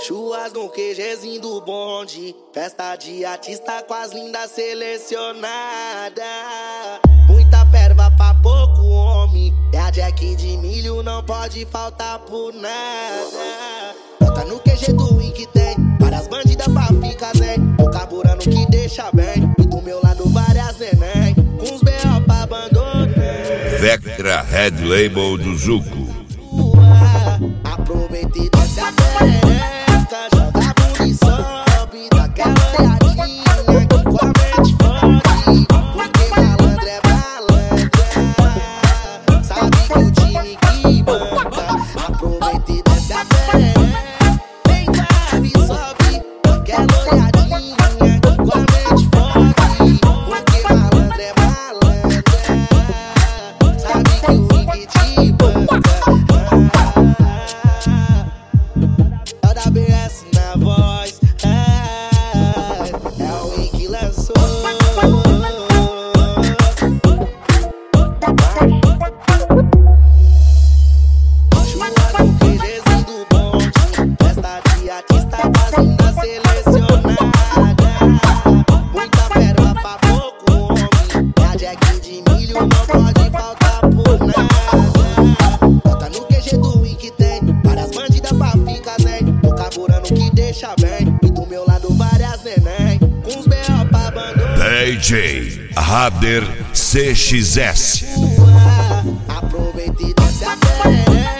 Chuas no QGzinho do bonde, festa de artista com as lindas selecionadas. Muita perva pra pouco homem, é a Jack de milho, não pode faltar por nada. Bota no QG do Win que tem várias bandidas pra ficar zen, tô carburando que deixa bem, e do meu lado várias neném, com uns B.O. pra abandonar. Vectra Red Label do Zuko. Aproveita e desce a perereca, joga a bunda e sobe, dá aquela olhadinha que com a mente fode, porque malandro é malandra, sabe que o time que banca. Aproveita e desce a perereca, vem cá e sobe, dá aquela olhadinha que com a mente fode, porque malandro é malandra, sabe que o Wing te banca. Toda BS na voz, é o Wing que lançou. Chua no QGzinho do bonde, festa de artista fazenda selecionada. Muita pérola pra pouco homem, é a Jack de milho, não pode faltar por nada. Bota no QG do Wing que tem várias bandidas pra ficar zen, tô carburando que deixa bem, e do meu lado várias neném, com uns B.O. pra abandonar. DJ Rader CXS. Aproveita e desce a perereca.